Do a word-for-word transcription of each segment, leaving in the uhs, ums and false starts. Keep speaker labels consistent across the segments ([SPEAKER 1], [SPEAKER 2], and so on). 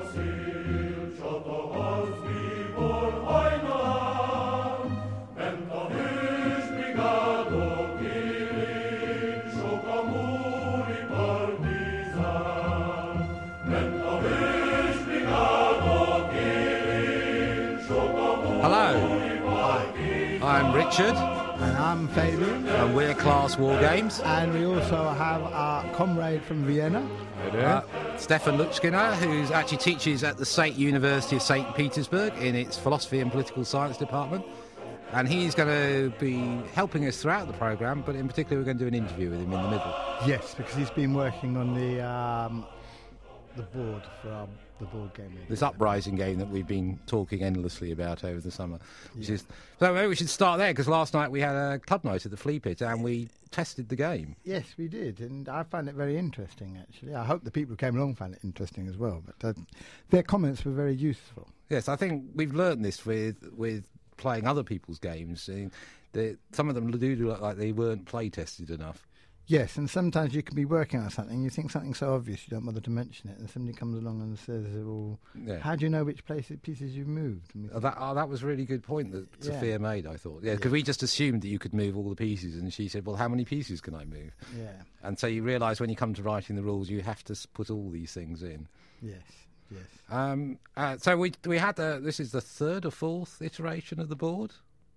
[SPEAKER 1] I'm Richard.
[SPEAKER 2] And I'm Fabian.
[SPEAKER 1] And we're Class War Games.
[SPEAKER 2] And we also have our comrade from Vienna.
[SPEAKER 1] Uh, Stefan Lutschkiner, who actually teaches at the State University of Saint Petersburg in its Philosophy and Political Science department. And he's going to be helping us throughout the programme, but in particular we're going to do an interview with him in the middle.
[SPEAKER 2] Yes, because he's been working on the um, the board for our, the board game.
[SPEAKER 1] This Uprising game that we've been talking endlessly about over the summer. Which
[SPEAKER 2] Yeah.
[SPEAKER 1] is, so maybe we should start there, because last night we had a club night at the Flea Pit and we tested the game.
[SPEAKER 2] Yes, we did, and I found it very interesting, actually. I hope the people who came along found it interesting as well, but uh, their comments were very useful.
[SPEAKER 1] Yes, I think we've learned this with with playing other people's games. Uh, the, some of them do look like they weren't play tested enough.
[SPEAKER 2] Yes, and sometimes you can be working on something, you think something's so obvious you don't bother to mention it, and somebody comes along and says, well,
[SPEAKER 1] Yeah.
[SPEAKER 2] how do you know which places, pieces you've moved? And we
[SPEAKER 1] Oh,
[SPEAKER 2] think,
[SPEAKER 1] that, oh, that was a really good point that
[SPEAKER 2] Yeah.
[SPEAKER 1] Sophia made, I thought. Yeah, because we just assumed that you could move all the pieces, and she said, well, how many pieces can I move?
[SPEAKER 2] yeah,
[SPEAKER 1] And so you realise when you come to writing the rules, you have to s- put all these things in.
[SPEAKER 2] yes, yes.
[SPEAKER 1] Um, uh, so we we had, a, this is the third or fourth iteration of the board,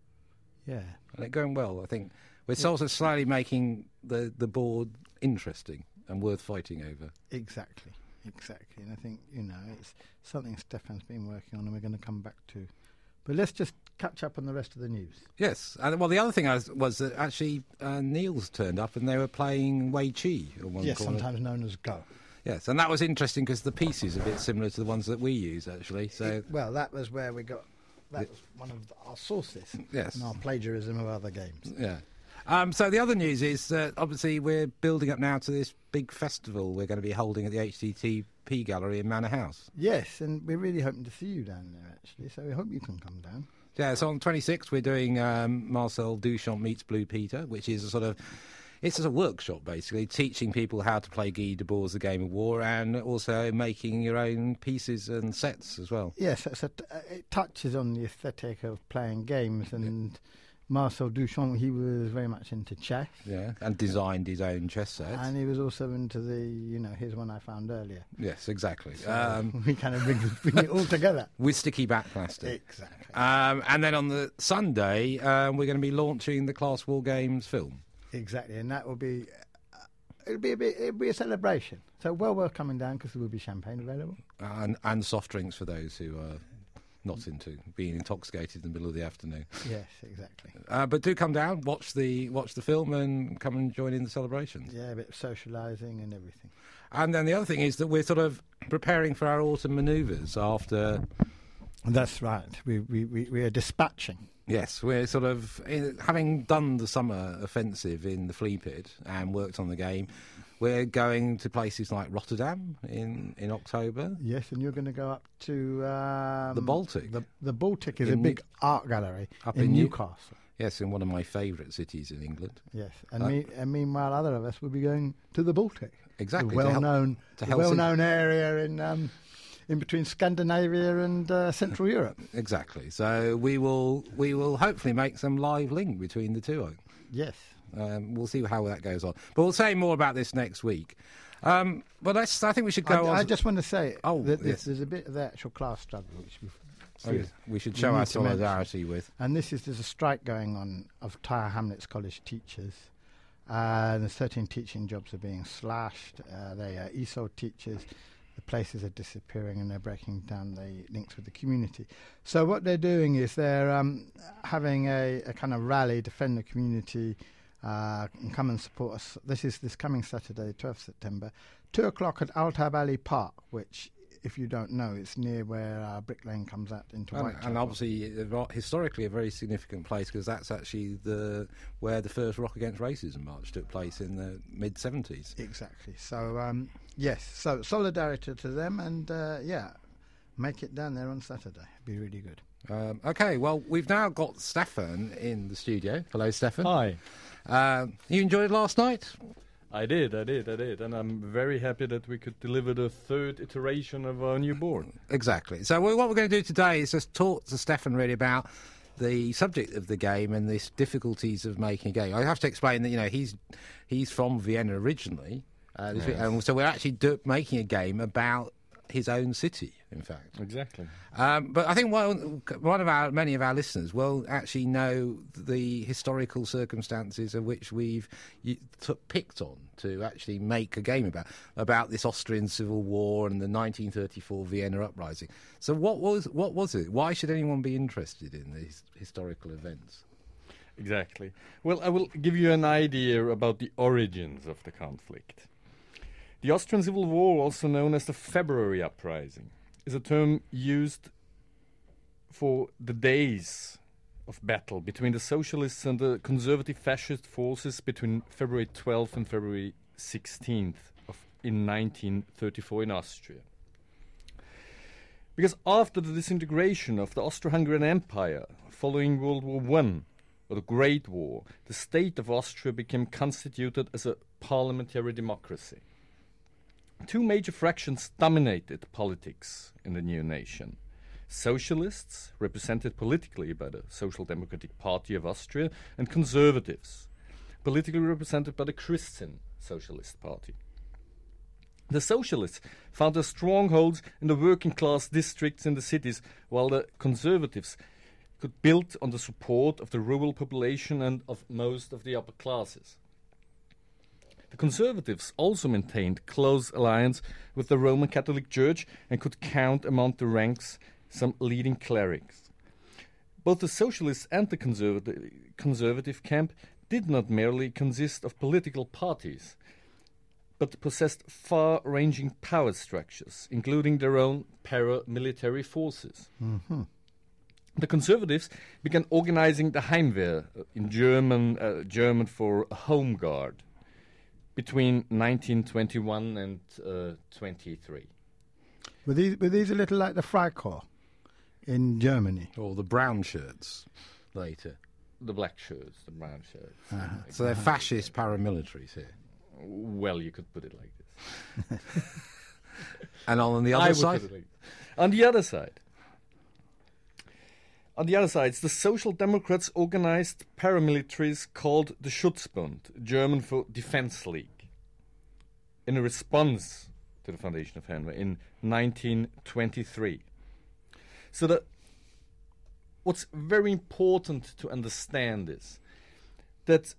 [SPEAKER 2] Yeah,
[SPEAKER 1] and it's going well, I think. We're sort of slowly making the, the board interesting and worth fighting over.
[SPEAKER 2] exactly, exactly. And I think, you know, it's something Stefan's been working on and we're going to come back to. But let's just catch up on the rest of the news.
[SPEAKER 1] Yes, and well, the other thing I was, was that actually uh, Niels turned up and they were playing Wei Chi on one
[SPEAKER 2] Yes,
[SPEAKER 1] corner.
[SPEAKER 2] sometimes known as Go.
[SPEAKER 1] Yes, and that was interesting because the piece is a bit similar to the ones that we use, actually. So
[SPEAKER 2] It- well, that was where we got, that was one of our sources.
[SPEAKER 1] Yes.
[SPEAKER 2] And our plagiarism of other games.
[SPEAKER 1] yeah. Um, so the other news is that obviously we're building up now to this big festival we're going to be holding at the H T T P Gallery in Manor House.
[SPEAKER 2] Yes, and we're really hoping to see you down there, actually, so we hope you can come down.
[SPEAKER 1] Yeah, so on the twenty-sixth we're doing um, Marcel Duchamp meets Blue Peter, which is a sort of, it's just a workshop basically, teaching people how to play Guy Debord's The Game of War and also making your own pieces and sets as well.
[SPEAKER 2] Yes, it's a t- uh, it touches on the aesthetic of playing games, and Marcel Duchamp, he was very much into chess.
[SPEAKER 1] Yeah, and designed his own chess sets.
[SPEAKER 2] And he was also into the, you know, here's one I found earlier.
[SPEAKER 1] Yes, exactly.
[SPEAKER 2] So
[SPEAKER 1] Um,
[SPEAKER 2] we kind of bring, bring it all together.
[SPEAKER 1] with sticky back plastic.
[SPEAKER 2] Exactly.
[SPEAKER 1] Um, and then on the Sunday, um, we're going to be launching the Class War Games film.
[SPEAKER 2] Exactly, and that will be, uh, it'll be a bit, it'll be a celebration. So well worth coming down because there will be champagne available.
[SPEAKER 1] And, and soft drinks for those who are not into being intoxicated in the middle of the afternoon.
[SPEAKER 2] Yes, exactly.
[SPEAKER 1] Uh, but do come down, watch the watch the film, and come and join in the celebrations.
[SPEAKER 2] Yeah, a bit of socialising and everything.
[SPEAKER 1] And then the other thing is that we're sort of preparing for our autumn manoeuvres after.
[SPEAKER 2] That's right. We we we, we are dispatching.
[SPEAKER 1] Yes, we're sort of eh, having done the summer offensive in the Flea Pit and worked on the game. We're going to places like Rotterdam in, in October.
[SPEAKER 2] Yes, and you're going to go up to um,
[SPEAKER 1] The Baltic.
[SPEAKER 2] The, the Baltic is
[SPEAKER 1] In
[SPEAKER 2] a big
[SPEAKER 1] New-
[SPEAKER 2] art gallery
[SPEAKER 1] Up
[SPEAKER 2] in,
[SPEAKER 1] in New-
[SPEAKER 2] Newcastle.
[SPEAKER 1] Yes, in one of my favourite cities in England.
[SPEAKER 2] Yes, and,
[SPEAKER 1] Uh,
[SPEAKER 2] me, and meanwhile, other of us will be going to the Baltic.
[SPEAKER 1] Exactly,
[SPEAKER 2] the
[SPEAKER 1] to help-
[SPEAKER 2] well-known,
[SPEAKER 1] to
[SPEAKER 2] the
[SPEAKER 1] Helsinki.
[SPEAKER 2] well-known area in um, in between Scandinavia and uh, Central Europe.
[SPEAKER 1] Exactly. So we will we will hopefully make some live link between the two.
[SPEAKER 2] Yes.
[SPEAKER 1] Um, we'll see how that goes on. But we'll say more about this next week. Um, but let's, I think we should go
[SPEAKER 2] I,
[SPEAKER 1] on.
[SPEAKER 2] I
[SPEAKER 1] to-
[SPEAKER 2] just want to say
[SPEAKER 1] Oh,
[SPEAKER 2] that
[SPEAKER 1] yes.
[SPEAKER 2] there's, there's a bit of the actual class struggle which we've
[SPEAKER 1] Oh, yes. We should
[SPEAKER 2] we
[SPEAKER 1] show
[SPEAKER 2] need
[SPEAKER 1] our
[SPEAKER 2] to mention.
[SPEAKER 1] solidarity with.
[SPEAKER 2] And this is, there's a strike going on of Tyre Hamlets College teachers. Uh, there's thirteen teaching jobs are being slashed. Uh, they are E S O L teachers. The places are disappearing and they're breaking down the links with the community. So what they're doing is they're um, having a, a kind of rally, defend the community, uh, and come and support us. This is this coming Saturday, twelfth of September, two o'clock at Altar Valley Park, which, if you don't know, it's near where uh, Brick Lane comes out into
[SPEAKER 1] And,
[SPEAKER 2] Whitechapel.
[SPEAKER 1] and obviously, uh, historically, a very significant place because that's actually the where the first Rock Against Racism march took place in the mid seventies.
[SPEAKER 2] Exactly. So, um, yes, so solidarity to them, and uh, yeah, make it down there on Saturday. Be really good.
[SPEAKER 1] Um, okay, well, we've now got Stefan in the studio. Hello, Stefan.
[SPEAKER 3] Hi.
[SPEAKER 1] Uh, you enjoyed last night?
[SPEAKER 3] I did, I did, I did. And I'm very happy that we could deliver the third iteration of our new board.
[SPEAKER 1] Exactly. So we, what we're going to do today is just talk to Stefan really about the subject of the game and the difficulties of making a game. I have to explain that, you know, he's he's from Vienna originally, uh, yes. and so we're actually do, making a game about his own city, in fact.
[SPEAKER 3] Exactly.
[SPEAKER 1] Um, but I think one, one of our many of our listeners will actually know the historical circumstances of which we've t- picked on to actually make a game about about this Austrian Civil War and the nineteen thirty-four Vienna uprising. So what was what was it? Why should anyone be interested in these historical events?
[SPEAKER 3] Exactly. Well, I will give you an idea about the origins of the conflict. The Austrian Civil War, also known as the February Uprising, is a term used for the days of battle between the socialists and the conservative fascist forces between February twelfth and February sixteenth of, in nineteen thirty-four in Austria. Because after the disintegration of the Austro-Hungarian Empire following World War One, or the Great War, the state of Austria became constituted as a parliamentary democracy. Two major fractions dominated politics in the new nation. Socialists, represented politically by the Social Democratic Party of Austria, and conservatives, politically represented by the Christian Socialist Party. The socialists found their strongholds in the working class districts in the cities, while the conservatives could build on the support of the rural population and of most of the upper classes. The conservatives also maintained close alliance with the Roman Catholic Church and could count among the ranks some leading clerics. Both the socialists and the conservative, conservative camp did not merely consist of political parties, but possessed far-ranging power structures, including their own paramilitary forces.
[SPEAKER 2] Mm-hmm.
[SPEAKER 3] The conservatives began organizing the Heimwehr, in German, uh, German for home guard, between nineteen twenty-one and uh, twenty-three.
[SPEAKER 2] Were these, were these a little like the Freikorps in Germany?
[SPEAKER 1] Or the brown shirts later.
[SPEAKER 3] The black shirts, the brown shirts.
[SPEAKER 2] Uh-huh.
[SPEAKER 1] So they're fascist paramilitaries here.
[SPEAKER 3] Well, you could put it like this.
[SPEAKER 1] And on the other
[SPEAKER 3] I would
[SPEAKER 1] side?
[SPEAKER 3] put it like this. On the other side. On the other side, the Social Democrats organized paramilitaries called the Schutzbund, German for Defense League, in a response to the foundation of Heimwehr in nineteen twenty-three. So that what's very important to understand is that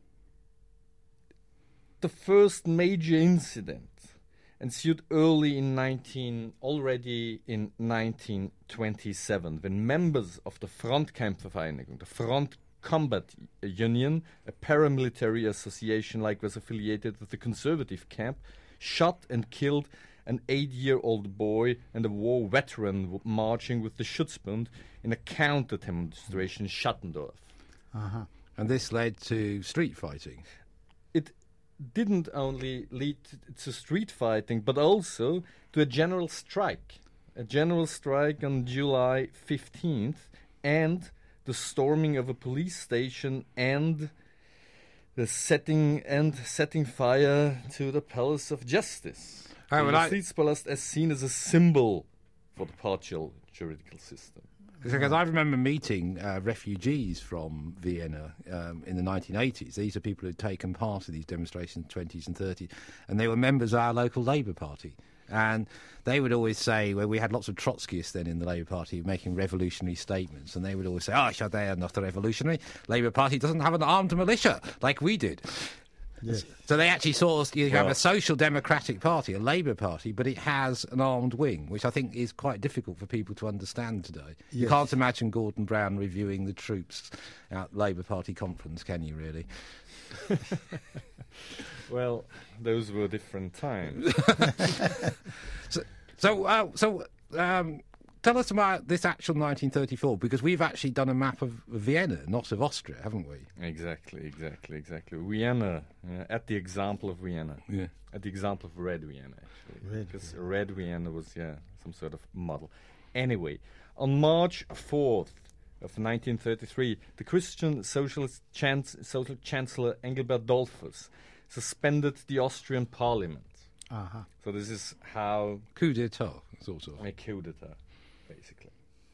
[SPEAKER 3] the first major incident ensued early in nineteen already in nineteen twenty-seven, when members of the Frontkämpfervereinigung, the Front Combat Union, a paramilitary association like was affiliated with the conservative camp, shot and killed an eight-year-old boy and a war veteran w- marching with the Schutzbund in a counter-demonstration in Schattendorf.
[SPEAKER 2] Uh-huh.
[SPEAKER 1] And this led to street fighting.
[SPEAKER 3] It didn't only lead to street fighting, but also to a general strike. A general strike on July fifteenth, and the storming of a police station, and the setting and setting fire to the Palace of Justice.
[SPEAKER 1] Oh,
[SPEAKER 3] the
[SPEAKER 1] well, I-
[SPEAKER 3] Justizpalast as seen as a symbol for the partial juridical system.
[SPEAKER 1] Because I remember meeting uh, refugees from Vienna um, in the nineteen eighties. These are people who'd taken part in these demonstrations in the twenties and thirties, and they were members of our local Labour Party. And they would always say, well, we had lots of Trotskyists then in the Labour Party making revolutionary statements, and they would always say, oh, sure, they are not a revolutionary. Labour Party doesn't have an armed militia like we did.
[SPEAKER 2] Yes.
[SPEAKER 1] So they actually sort of, you have
[SPEAKER 3] Well-
[SPEAKER 1] a social democratic party, a Labour Party, but it has an armed wing, which I think is quite difficult for people to understand today. You
[SPEAKER 2] Yes.
[SPEAKER 1] can't imagine Gordon Brown reviewing the troops at Labour Party conference, can you really?
[SPEAKER 3] Well, those were different times.
[SPEAKER 1] So, so, uh, so um, tell us about this actual nineteen thirty-four, because we've actually done a map of Vienna, not of Austria, haven't we?
[SPEAKER 3] Exactly, exactly, exactly. Vienna, uh, at the example of Vienna.
[SPEAKER 1] Yeah.
[SPEAKER 3] At the example of Red Vienna, actually.
[SPEAKER 2] Red
[SPEAKER 3] Because Red Vienna was, yeah, some sort of model. Anyway, on March fourth of nineteen thirty-three, the Christian Socialist chan- Social Chancellor Engelbert Dollfuss suspended the Austrian parliament.
[SPEAKER 2] Uh-huh.
[SPEAKER 3] So this is how
[SPEAKER 1] Coup d'etat, sort of.
[SPEAKER 3] a coup d'etat, basically.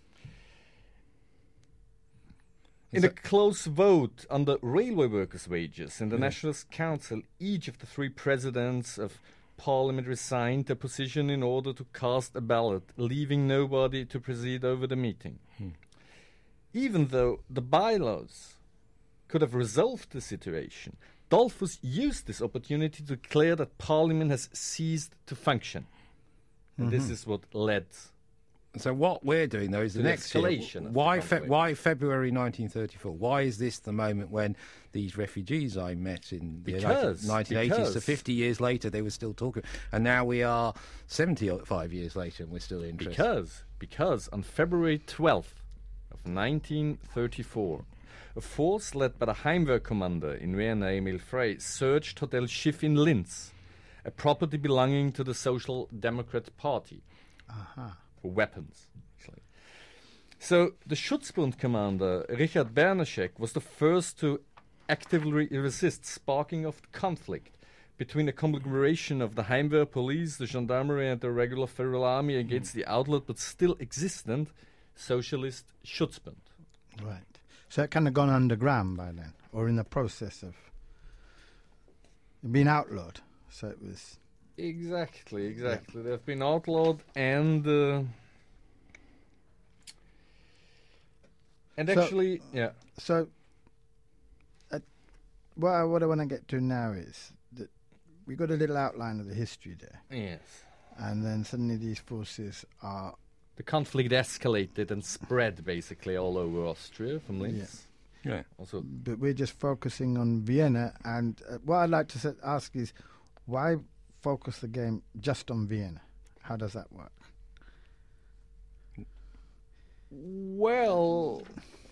[SPEAKER 3] In a close vote on the railway workers' wages in the
[SPEAKER 1] Yeah.
[SPEAKER 3] Nationalist Council, each of the three presidents of Parliament resigned their position in order to cast a ballot, leaving nobody to preside over the meeting.
[SPEAKER 1] Hmm.
[SPEAKER 3] Even though the bylaws could have resolved the situation, Dollfuss used this opportunity to declare that Parliament has ceased to function. And this is what led.
[SPEAKER 1] So what we're doing, though, is the
[SPEAKER 3] To the
[SPEAKER 1] next year.
[SPEAKER 3] escalation of the
[SPEAKER 1] Why, fe-
[SPEAKER 3] conflict.
[SPEAKER 1] why February nineteen thirty-four? Why is this the moment when these refugees I met in the
[SPEAKER 3] Because-
[SPEAKER 1] nineteen eighties, so
[SPEAKER 3] because-
[SPEAKER 1] fifty years later, they were still talking, and now we are seventy-five years later, and we're still interested.
[SPEAKER 3] Because, because on February twelfth of nineteen thirty-four, a force led by the Heimwehr commander in Vienna, Emil Frey, searched Hotel Schiff in Linz, a property belonging to the Social Democrat Party,
[SPEAKER 2] Uh-huh.
[SPEAKER 3] for weapons. Actually. So the Schutzbund commander, Richard Bernaschek, was the first to actively resist sparking of conflict between a conglomeration of the Heimwehr police, the gendarmerie, and the regular federal army against the outlawed but still existent socialist Schutzbund.
[SPEAKER 2] Right. So it kind of gone underground by then, or in the process of being outlawed. So it was.
[SPEAKER 3] Exactly, exactly. They've been outlawed and uh, and
[SPEAKER 2] So-
[SPEAKER 3] actually, yeah.
[SPEAKER 2] So, uh, what I, what I want to get to now is that we got a little outline of the history there,
[SPEAKER 3] Yes.
[SPEAKER 2] and then suddenly these forces are.
[SPEAKER 3] The conflict escalated and spread basically all over Austria from Linz.
[SPEAKER 1] Yeah.
[SPEAKER 3] Also,
[SPEAKER 2] But we're just focusing on Vienna, and uh, what I'd like to sa- ask is, why focus the game just on Vienna? How does that work?
[SPEAKER 3] well,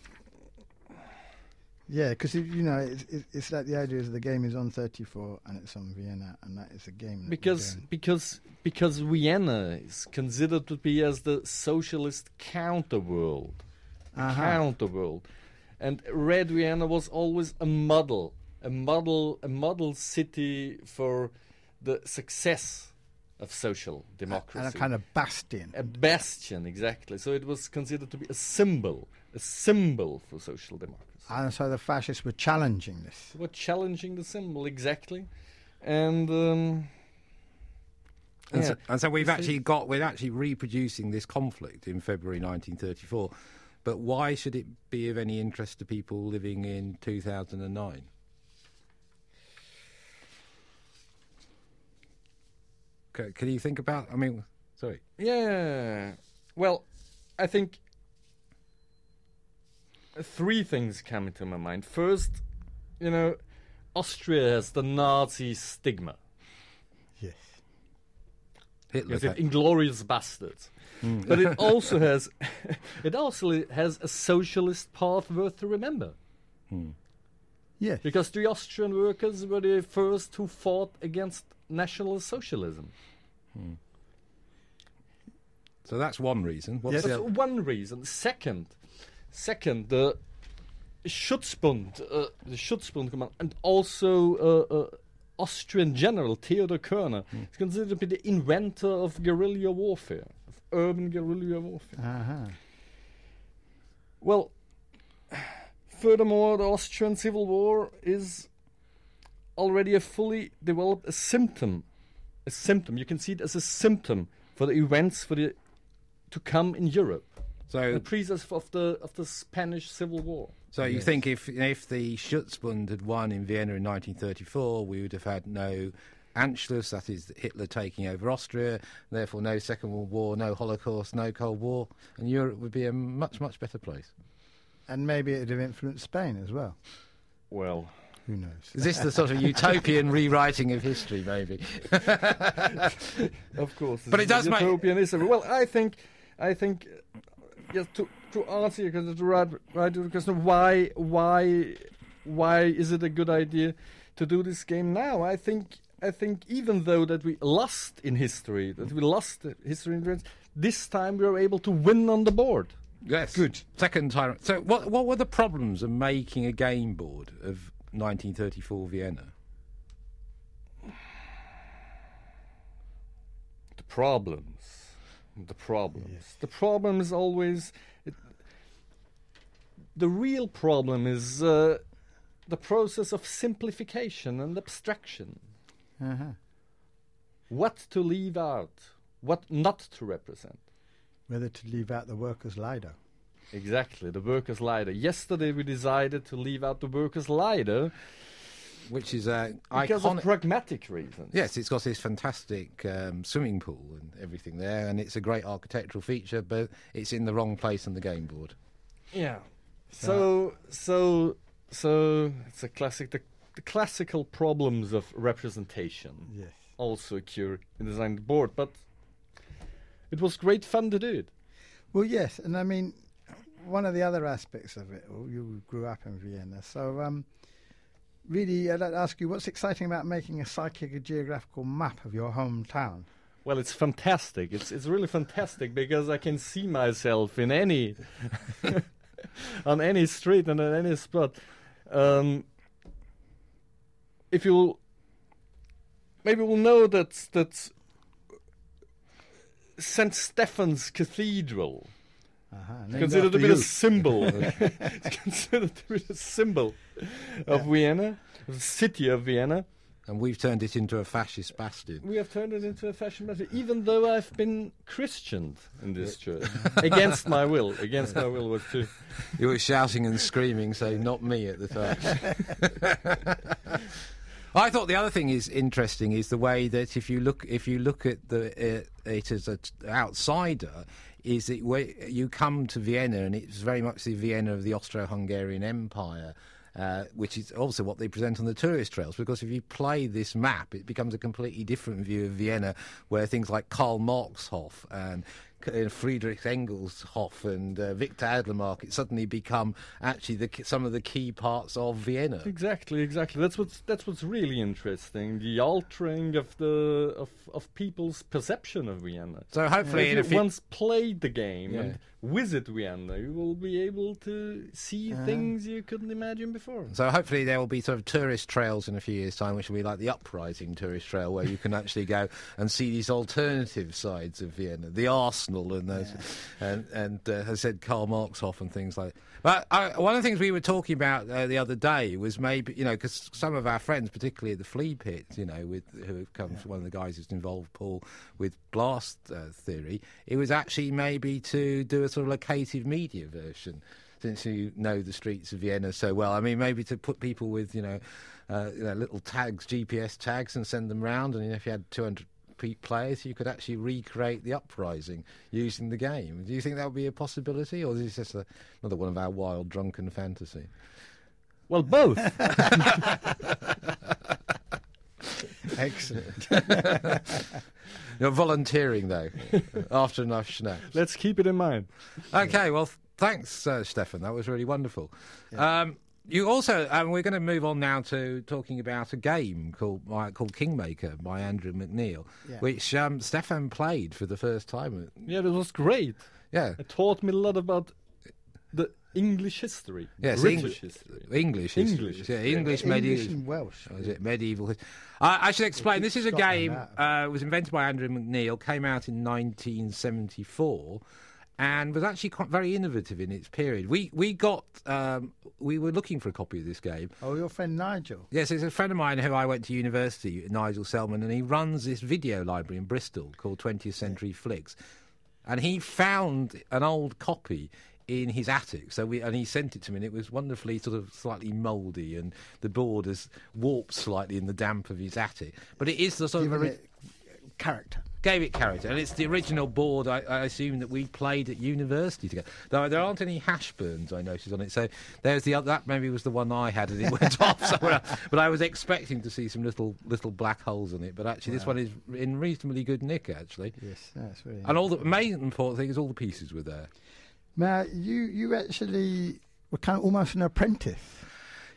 [SPEAKER 2] Yeah, because you know, it's, it's, it's like the idea is the game is on thirty-four and it's on Vienna, and that is a game. that we're
[SPEAKER 3] because
[SPEAKER 2] doing.
[SPEAKER 3] because because Vienna is considered to be as the socialist counterworld,
[SPEAKER 2] Uh-huh.
[SPEAKER 3] counterworld, and Red Vienna was always a model, a model, a model city for the success of social democracy.
[SPEAKER 2] and a kind of bastion.
[SPEAKER 3] A bastion, exactly. So it was considered to be a symbol, a symbol for social democracy.
[SPEAKER 2] And so the fascists were challenging this.
[SPEAKER 3] They were challenging the symbol, exactly. And, um,
[SPEAKER 1] And,
[SPEAKER 3] yeah.
[SPEAKER 1] so, and so we've
[SPEAKER 3] You
[SPEAKER 1] actually
[SPEAKER 3] see-
[SPEAKER 1] got, we're actually reproducing this conflict in February nineteen thirty-four. But why should it be of any interest to people living in two thousand nine? C- Can you think about, I mean, sorry.
[SPEAKER 3] yeah. Well, I think three things come into my mind. First, you know, Austria has the Nazi stigma.
[SPEAKER 2] Yes.
[SPEAKER 1] Hitler.
[SPEAKER 3] Yes, it
[SPEAKER 1] came-
[SPEAKER 3] inglorious bastards. But it also has, it also has a socialist path worth to remember.
[SPEAKER 2] Yes.
[SPEAKER 3] Because the Austrian workers were the first who fought against National Socialism.
[SPEAKER 1] So that's one reason. What's
[SPEAKER 2] Yes.
[SPEAKER 1] the
[SPEAKER 3] That's
[SPEAKER 1] other?
[SPEAKER 3] one reason. Second, second, the Schutzbund, uh, the Schutzbund command, and also uh, uh, Austrian general Theodor Körner is considered to be the inventor of guerrilla warfare, of urban guerrilla warfare.
[SPEAKER 2] Uh-huh.
[SPEAKER 3] Well, furthermore, the Austrian Civil War is already a fully developed a symptom, a symptom. You can see it as a symptom for the events for the to come in Europe.
[SPEAKER 1] So,
[SPEAKER 3] The precursor of the of the Spanish Civil War.
[SPEAKER 1] so you think if if the Schutzbund had won in Vienna in nineteen thirty-four, we would have had no Anschluss, that is Hitler taking over Austria, therefore no Second World War, no Holocaust, no Cold War, and Europe would be a much, much better place.
[SPEAKER 2] And maybe it would have influenced Spain as well.
[SPEAKER 3] Well,
[SPEAKER 2] Who knows?
[SPEAKER 1] Is this the sort of utopian rewriting of history, maybe?
[SPEAKER 3] of course,
[SPEAKER 1] But it does make-
[SPEAKER 3] utopianism. Well, I think, I think, uh, yes, to to answer your question, to right, right to the question, why, why, why is it a good idea to do this game now? I think, I think, even though that we lost in history, that we lost the history in advance, this time we were able to win on the board.
[SPEAKER 1] Yes.
[SPEAKER 2] Good.
[SPEAKER 1] Second time. So what what were the problems of making a game board of nineteen thirty-four Vienna?
[SPEAKER 3] problems. The problems.
[SPEAKER 2] Yes.
[SPEAKER 3] The problem is always... It, the real problem is uh, the process of simplification and abstraction.
[SPEAKER 2] Uh-huh.
[SPEAKER 3] What to leave out, what not to represent.
[SPEAKER 2] Whether to leave out the workers' Lido.
[SPEAKER 3] Exactly, the workers' Lido. Yesterday we decided to leave out the workers' Lido
[SPEAKER 1] Which is a
[SPEAKER 3] because
[SPEAKER 1] iconic.
[SPEAKER 3] of pragmatic reasons.
[SPEAKER 1] Yes, it's got this fantastic um, swimming pool and everything there, and it's a great architectural feature, but it's in the wrong place on the game board.
[SPEAKER 3] Yeah. So, so, so it's a classic. The, the classical problems of representation
[SPEAKER 2] Yes.
[SPEAKER 3] also occur in designing the board, but it was great fun to do it.
[SPEAKER 2] Well, yes, and I mean, one of the other aspects of it, well, you grew up in Vienna, so um, really, I'd like to ask you, what's exciting about making a psychogeographical map of your hometown?
[SPEAKER 3] Well, it's fantastic. It's it's really fantastic because I can see myself in any on any street and at any spot. Um, if you maybe will know that that Saint Stephen's Cathedral
[SPEAKER 2] Uh-huh.
[SPEAKER 3] is
[SPEAKER 2] named
[SPEAKER 3] considered a
[SPEAKER 2] after
[SPEAKER 3] bit
[SPEAKER 2] you.
[SPEAKER 3] of symbol. It's considered a bit of symbol of Vienna, of the city of Vienna.
[SPEAKER 1] And we've turned it into a fascist bastion.
[SPEAKER 3] We have turned it into a fashion matter, even though I've been Christianed in this church. Against my will. Against my will was too.
[SPEAKER 1] You were shouting and screaming, so not me at the time. I thought the other thing is interesting is the way that if you look if you look at the uh, it as an outsider, is that where you come to Vienna and it's very much the Vienna of the Austro-Hungarian Empire. Uh, which is also what they present on the tourist trails, because if you play this map, it becomes a completely different view of Vienna, where things like Karl Marxhof and uh, Friedrich Engels Hof and uh, Victor Adler Market suddenly become actually the, some of the key parts of Vienna.
[SPEAKER 3] Exactly, exactly. That's what's that's what's really interesting. The altering of the of, of people's perception of Vienna.
[SPEAKER 1] So hopefully,
[SPEAKER 3] If
[SPEAKER 1] in
[SPEAKER 3] you
[SPEAKER 1] a few,
[SPEAKER 3] once played the game
[SPEAKER 1] Yeah.
[SPEAKER 3] and visit Vienna, you will be able to see
[SPEAKER 2] Uh-huh.
[SPEAKER 3] things you couldn't imagine before.
[SPEAKER 1] so hopefully there will be sort of tourist trails in a few years' time, which will be like the Uprising tourist trail, where you can actually go and see these alternative sides of Vienna, the Arsenal and those, and and uh, as I said, Karl Marxhof and things like that. But uh, one of the things we were talking about uh, the other day was maybe, you know, because some of our friends, particularly at the Flea Pit, you know, with who have come, yeah. one of the guys who's involved, Paul, with blast uh, theory, it was actually maybe to do a sort of locative media version, since you know the streets of Vienna so well. I mean, maybe to put people with, you know, uh, you know little tags, G P S tags, and send them round, and you know, if you had two hundred players, you could actually recreate the Uprising using the game. Do you think that would be a possibility, or is this just a, another one of our wild, drunken fantasy?
[SPEAKER 3] Well, both.
[SPEAKER 2] Excellent.
[SPEAKER 1] You're volunteering, though, after enough schnapps.
[SPEAKER 3] Let's keep it in mind.
[SPEAKER 1] Okay, well, th- thanks, uh, Stefan. That was really wonderful. Yeah. Um, You also, um, we're going to move on now to talking about a game called uh, called Kingmaker by Andrew McNeil,
[SPEAKER 2] Yeah.
[SPEAKER 1] which um, Stefan played for the first time.
[SPEAKER 3] Yeah, that was great.
[SPEAKER 1] Yeah,
[SPEAKER 3] It taught me a lot about the English history,
[SPEAKER 1] yes,
[SPEAKER 3] British
[SPEAKER 1] English
[SPEAKER 3] history.
[SPEAKER 1] English, history.
[SPEAKER 3] English
[SPEAKER 1] yeah,
[SPEAKER 3] history.
[SPEAKER 1] English
[SPEAKER 2] English
[SPEAKER 1] medieval.
[SPEAKER 2] and Welsh.
[SPEAKER 1] Or is it medieval? his- I, I should explain. This is a
[SPEAKER 2] Scotland
[SPEAKER 1] game.
[SPEAKER 2] out.
[SPEAKER 1] Uh, was invented by Andrew McNeil. Came out in nineteen seventy-four. And was actually quite very innovative in its period. We we got um, we were looking for a copy of this game.
[SPEAKER 2] Oh, your friend Nigel.
[SPEAKER 1] Yes, it's a friend of mine who I went to university, Nigel Selman, and he runs this video library in Bristol called twentieth Century Flicks. And he found an old copy in his attic, so we and he sent it to me, and it was wonderfully sort of slightly mouldy, and the board has warped slightly in the damp of his attic. But it is the sort
[SPEAKER 2] Giving
[SPEAKER 1] of ori-
[SPEAKER 2] it character.
[SPEAKER 1] gave it character, and it's the original board. I, I assume that we played at university together. Though there aren't any hash burns I noticed on it. So there's the other. That maybe was the one I had, and it went off somewhere else. But I was expecting to see some little little black holes on it. But actually, this
[SPEAKER 2] Wow.
[SPEAKER 1] one is in reasonably good nick, actually.
[SPEAKER 2] Yes, that's really.
[SPEAKER 1] And all the main important thing is all the pieces were there.
[SPEAKER 2] Now, you you actually were kind of almost an apprentice.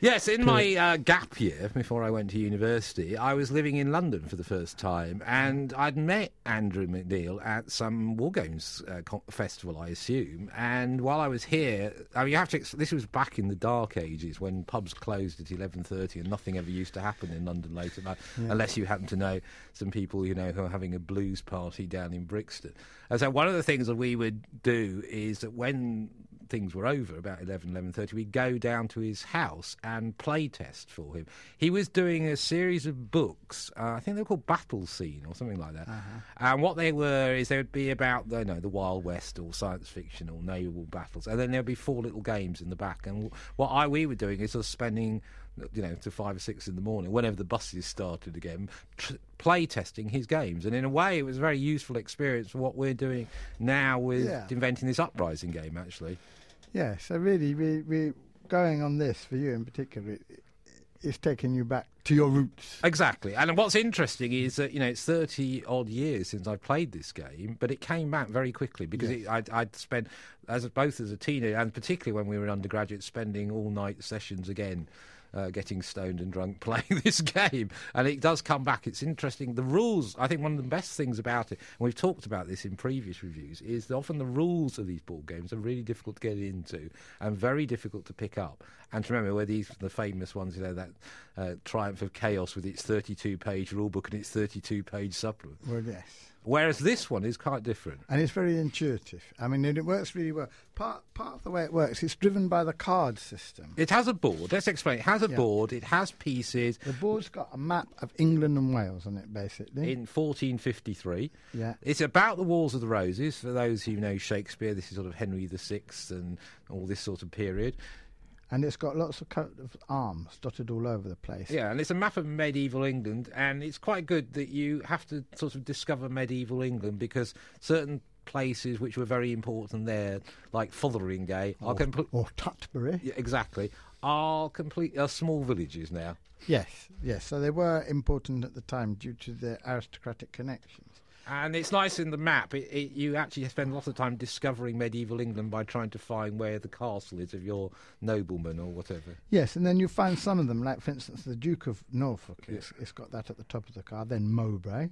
[SPEAKER 1] Yes, in my uh, gap year, before I went to university, I was living in London for the first time, and I'd met Andrew McNeil at some War Games uh, co- festival, I assume. And while I was here, I mean, you have to. Ex- this was back in the dark ages when pubs closed at eleven thirty, and nothing ever used to happen in London late at night, yeah. unless you happen to know some people, you know, who are having a blues party down in Brixton. And so one of the things that we would do is that when things were over about eleven, eleven thirty, we'd go down to his house and play test for him. He was doing a series of books, uh, I think they were called Battle Scene or something like that. Uh-huh. And what they were is they would be about the, you know, the Wild West or science fiction or naval battles, and then there would be four little games in the back. And what I we were doing is just spending, you know, to five or six in the morning, whenever the buses started again, tr- play testing his games. And in a way, it was a very useful experience for what we're doing now with yeah. inventing this Uprising game, actually.
[SPEAKER 2] Yeah, so really, we, we going on this, for you in particular, it, it's taking you back to your roots.
[SPEAKER 1] Exactly. And what's interesting is that, you know, it's thirty-odd years since I played this game, but it came back very quickly because yes. it, I'd, I'd spent, as both as a teenager and particularly when we were undergraduates, spending all-night sessions again, Uh, getting stoned and drunk playing this game, and it does come back. It's interesting. The rules, I think one of the best things about it, and we've talked about this in previous reviews, is that often the rules of these board games are really difficult to get into and very difficult to pick up. And to remember, where these the famous ones, you know, that uh, Triumph of Chaos with its thirty-two page rulebook and its thirty-two page supplement.
[SPEAKER 2] Well, yes.
[SPEAKER 1] Whereas this one is quite different.
[SPEAKER 2] And it's very intuitive. I mean, it works really well. Part part of the way it works, it's driven by the card system.
[SPEAKER 1] It has a board. Let's explain. It has a
[SPEAKER 2] yeah.
[SPEAKER 1] board. It has pieces.
[SPEAKER 2] The board's got a map of England and Wales on it, basically.
[SPEAKER 1] In fourteen fifty-three.
[SPEAKER 2] Yeah.
[SPEAKER 1] It's about the Wars of the Roses. For those who know Shakespeare, this is sort of Henry the Sixth and all this sort of period.
[SPEAKER 2] And it's got lots of coat of arms dotted all over the place.
[SPEAKER 1] Yeah, and it's a map of medieval England, and it's quite good that you have to sort of discover medieval England because certain places which were very important there, like Fotheringay,
[SPEAKER 2] or,
[SPEAKER 1] are compl-
[SPEAKER 2] or Tutbury,
[SPEAKER 1] yeah, exactly, are complete are small villages now.
[SPEAKER 2] Yes, yes. So they were important at the time due to their aristocratic connections.
[SPEAKER 1] And it's nice in the map. It, it, you actually spend a lot of time discovering medieval England by trying to find where the castle is of your nobleman or whatever.
[SPEAKER 2] Yes, and then you find some of them, like, for instance, the Duke of Norfolk.
[SPEAKER 1] Yeah.
[SPEAKER 2] It's, it's got that at the top of the card. Then Mowbray,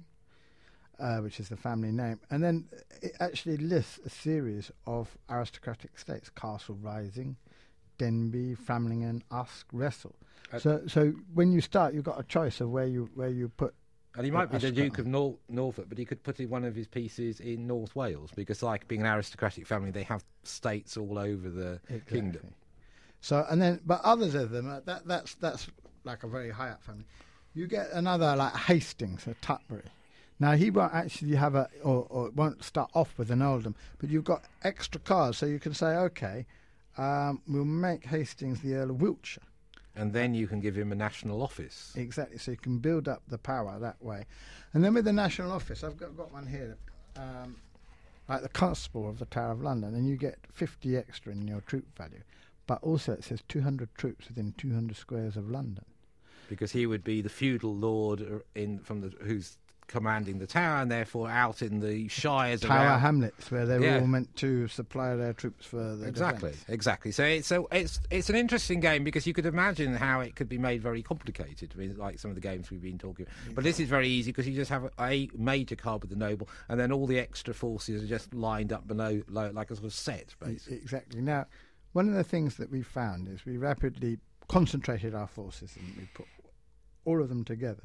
[SPEAKER 2] uh, which is the family name. And then it actually lists a series of aristocratic states. Castle Rising, Denbigh, Framlingham, Usk, Wrestle. Uh, so so when you start, you've got a choice of where you where you put.
[SPEAKER 1] And he might be the Duke of Nor- Norfolk, but he could put in one of his pieces in North Wales because, like being an aristocratic family, they have states all over the
[SPEAKER 2] exactly.
[SPEAKER 1] kingdom.
[SPEAKER 2] So, and then, but others of them, uh, that that's that's like a very high up family. You get another like Hastings or Tutbury. Now he won't actually have a, or, or won't start off with an earldom, but you've got extra cards, so you can say, okay, um, we'll make Hastings the Earl of Wiltshire.
[SPEAKER 1] And then you can give him a national office.
[SPEAKER 2] Exactly, so you can build up the power that way. And then with the national office, I've got, got one here, um, like the Constable of the Tower of London, and you get fifty extra in your troop value. But also it says two hundred troops within two hundred squares of London.
[SPEAKER 1] Because he would be the feudal lord in from the who's commanding the tower, and therefore out in the shires
[SPEAKER 2] Tower
[SPEAKER 1] around.
[SPEAKER 2] Hamlets, where they were
[SPEAKER 1] yeah.
[SPEAKER 2] all meant to supply their troops for the
[SPEAKER 1] exactly,
[SPEAKER 2] defence.
[SPEAKER 1] exactly. So it's so it's it's an interesting game because you could imagine how it could be made very complicated, I mean, like some of the games we've been talking about. Exactly. But this is very easy because you just have a, a major card with the noble, and then all the extra forces are just lined up below, like a sort of set, basically.
[SPEAKER 2] Exactly. Now, one of the things that we found is we rapidly concentrated our forces and we put all of them together.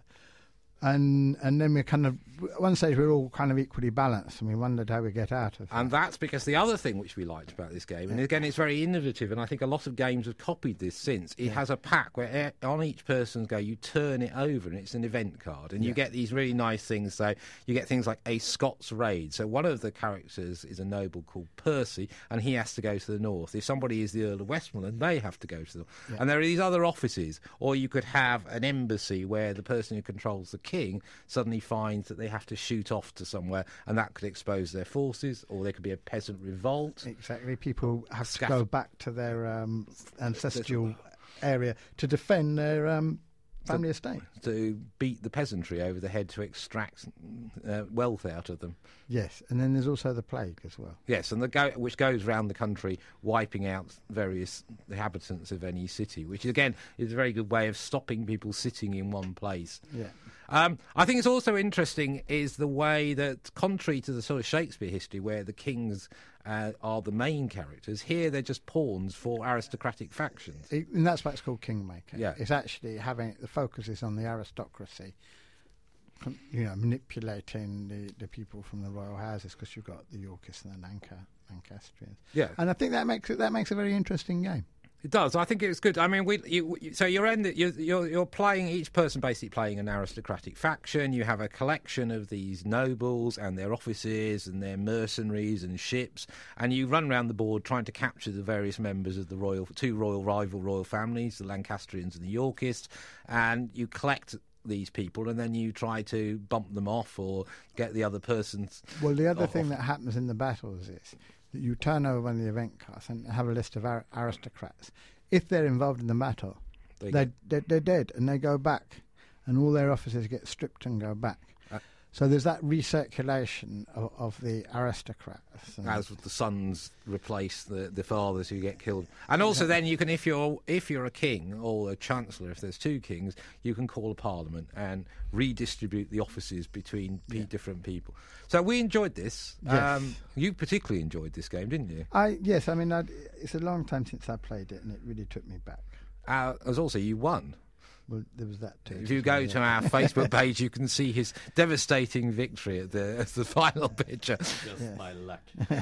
[SPEAKER 2] And and then we kind of, at one stage we were all kind of equally balanced, and we wondered how we get out of it.
[SPEAKER 1] And that's because the other thing which we liked about this game, and again it's very innovative, and I think a lot of games have copied this since, it yeah. has a pack where on each person's go you turn it over and it's an event card, and yeah. you get these really nice things. So you get things like a Scots raid. So one of the characters is a noble called Percy, and he has to go to the north. If somebody is the Earl of Westmoreland, they have to go to the north. Yeah. And there are these other offices, or you could have an embassy where the person who controls the king suddenly finds that they have to shoot off to somewhere, and that could expose their forces, or there could be a peasant revolt.
[SPEAKER 2] Exactly. People have
[SPEAKER 1] Scaff-
[SPEAKER 2] to go back to their um, ancestral area to defend their um, family estate.
[SPEAKER 1] to beat the peasantry over the head to extract uh, wealth out of them.
[SPEAKER 2] Yes, and then there's also the plague as well.
[SPEAKER 1] Yes, and the go- which goes around the country, wiping out various inhabitants of any city, which again is a very good way of stopping people sitting in one place.
[SPEAKER 2] Yeah.
[SPEAKER 1] Um, I think it's also interesting is the way that, contrary to the sort of Shakespeare history, where the kings uh, are the main characters, here they're just pawns for aristocratic factions.
[SPEAKER 2] It, and that's why it's called Kingmaker.
[SPEAKER 1] Yeah.
[SPEAKER 2] It's actually having, the focus is on the aristocracy, con- you know, manipulating the, the people from the royal houses, because you've got the Yorkists and the Lanca- Lancastrians.
[SPEAKER 1] Yeah.
[SPEAKER 2] And I think that makes it, that makes a very interesting game.
[SPEAKER 1] It does. I think it's good. I mean, we, you, so you're, end, you're, you're you're playing, each person basically playing an aristocratic faction. You have a collection of these nobles and their officers and their mercenaries and ships, and you run around the board trying to capture the various members of the royal, two royal rival royal families, the Lancastrians and the Yorkists, and you collect these people, and then you try to bump them off or get the other person's.
[SPEAKER 2] Well, the other
[SPEAKER 1] off.
[SPEAKER 2] thing that happens in the battles is that you turn over one of the event cards and have a list of ar- aristocrats. If they're involved in the battle,
[SPEAKER 1] They
[SPEAKER 2] they they're, they're dead, and they go back, and all their officers get stripped and go back.
[SPEAKER 1] Uh,
[SPEAKER 2] so there's that recirculation of, of the aristocrats. And
[SPEAKER 1] As the sons replace the, the fathers who get killed, and also then you can, if you're if you're a king or a chancellor, if there's two kings, you can call a parliament and redistribute the offices between p-
[SPEAKER 2] Yeah.
[SPEAKER 1] different people. So we enjoyed this.
[SPEAKER 2] Yes.
[SPEAKER 1] Um, you particularly enjoyed this game, didn't you?
[SPEAKER 2] I yes, I mean I'd, it's a long time since I played it, and it really took me back.
[SPEAKER 1] Uh, as also you won.
[SPEAKER 2] Well, there was that too.
[SPEAKER 1] If you go
[SPEAKER 2] Yeah.
[SPEAKER 1] to our Facebook page, you can see his devastating victory at the at the final picture.
[SPEAKER 3] Just
[SPEAKER 2] Yeah.
[SPEAKER 3] my luck.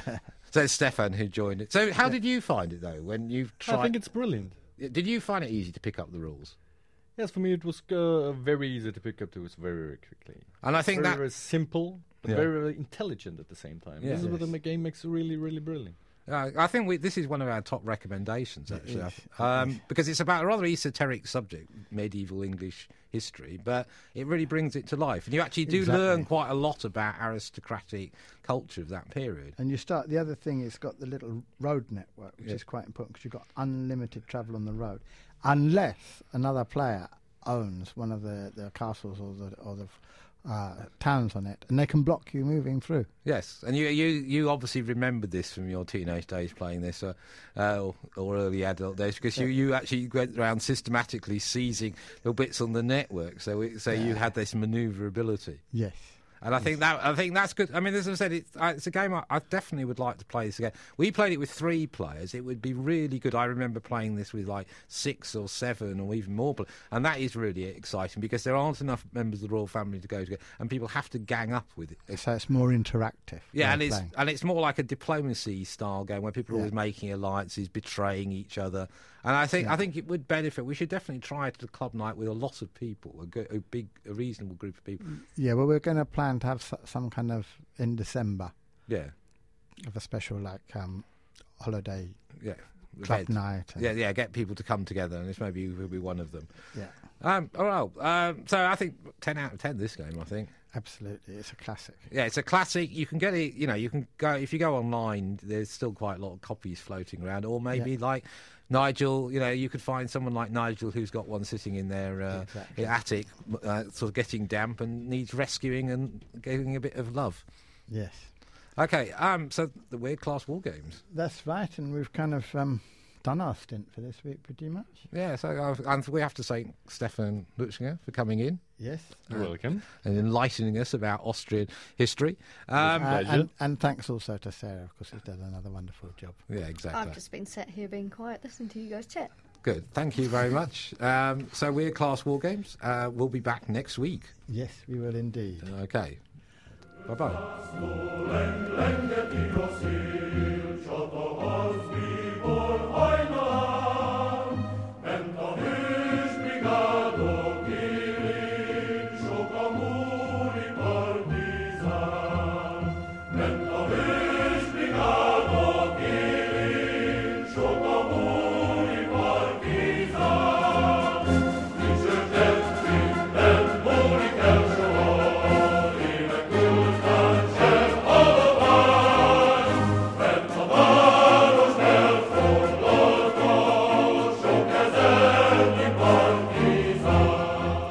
[SPEAKER 1] So it's Stefan who joined it. So how did you find it though? When you tried,
[SPEAKER 3] I think it's brilliant.
[SPEAKER 1] did you find it easy to pick up the rules?
[SPEAKER 3] Yes, for me it was uh, very easy to pick up to. It was very, very quickly.
[SPEAKER 1] And I think
[SPEAKER 3] very,
[SPEAKER 1] that
[SPEAKER 3] very simple, but
[SPEAKER 1] Yeah.
[SPEAKER 3] very, very intelligent at the same time.
[SPEAKER 1] Yeah.
[SPEAKER 3] This is what
[SPEAKER 2] Yes.
[SPEAKER 3] the game makes really, really brilliant.
[SPEAKER 1] Uh, I think we, this is one of our top recommendations,
[SPEAKER 2] It
[SPEAKER 1] actually,
[SPEAKER 2] is.
[SPEAKER 1] um, because it's about a rather esoteric subject, medieval English history, but it really brings it to life. And you actually do
[SPEAKER 2] Exactly.
[SPEAKER 1] learn quite a lot about aristocratic culture of that period.
[SPEAKER 2] And you start. The other thing, it's got the little road network, which
[SPEAKER 1] Yeah.
[SPEAKER 2] is quite important because you've got unlimited travel on the road, unless another player owns one of the, the castles or the or the uh, towns on it, and they can block you moving through.
[SPEAKER 1] Yes, and you you, you obviously remembered this from your teenage days playing this, uh, uh, or, or early adult days, because you, you actually went around systematically seizing little bits on the network, so it, so you
[SPEAKER 2] Yeah.
[SPEAKER 1] had this manoeuvrability.
[SPEAKER 2] Yes.
[SPEAKER 1] And I think that I think that's good. I mean, as I said, it's, uh, it's a game I, I definitely would like to play this again. We played it with three players. It would be really good. I remember playing this with like six or seven or even more, pl- and that is really exciting because there aren't enough members of the royal family to go together, and people have to gang up with it.
[SPEAKER 2] So it's more interactive.
[SPEAKER 1] Yeah,
[SPEAKER 2] role
[SPEAKER 1] and it's
[SPEAKER 2] playing.
[SPEAKER 1] and it's more like a diplomacy style game where people are
[SPEAKER 2] Yeah.
[SPEAKER 1] always making alliances, betraying each other. And I think
[SPEAKER 2] Yeah.
[SPEAKER 1] I think it would benefit. We should definitely try it at a club night with a lot of people, a, good, a big, a reasonable group of people.
[SPEAKER 2] Yeah, well, we're going to plan to have so- some kind of in December
[SPEAKER 1] Yeah,
[SPEAKER 2] of a special like um, holiday
[SPEAKER 1] yeah.
[SPEAKER 2] club
[SPEAKER 1] Event.
[SPEAKER 2] night. And
[SPEAKER 1] Yeah, yeah, get people to come together, and this maybe will be one of them.
[SPEAKER 2] yeah,
[SPEAKER 1] Um, all right, um, so I think ten out of ten this game. I think,
[SPEAKER 2] absolutely, it's a classic.
[SPEAKER 1] yeah, it's a classic. You can get it. You know, you can go if you go online. There's still quite a lot of copies floating around, or maybe
[SPEAKER 2] Yeah.
[SPEAKER 1] like Nigel. You know, you could find someone like Nigel who's got one sitting in their uh,
[SPEAKER 2] Exactly.
[SPEAKER 1] attic, uh, sort of getting damp and needs rescuing and giving a bit of love.
[SPEAKER 2] Yes,
[SPEAKER 1] Okay, um, so the Weird Class War Games.
[SPEAKER 2] that's right, and we've kind of um, done our stint for this week pretty much.
[SPEAKER 1] Yeah, so I've, and we have to thank Stefan Lutzinger for coming in
[SPEAKER 2] Yes,
[SPEAKER 3] You're welcome.
[SPEAKER 1] and enlightening us about Austrian history. Um,
[SPEAKER 2] Uh,
[SPEAKER 3] pleasure.
[SPEAKER 2] and, and thanks also to Sarah, because she's done another wonderful job.
[SPEAKER 1] yeah, exactly.
[SPEAKER 4] I've just been sat here being quiet, listening to you guys chat.
[SPEAKER 1] Good. Thank you very much. Um, so Weird Class War Games. Uh, we'll be back next week.
[SPEAKER 2] Yes, we will indeed.
[SPEAKER 1] Okay. Bye bye.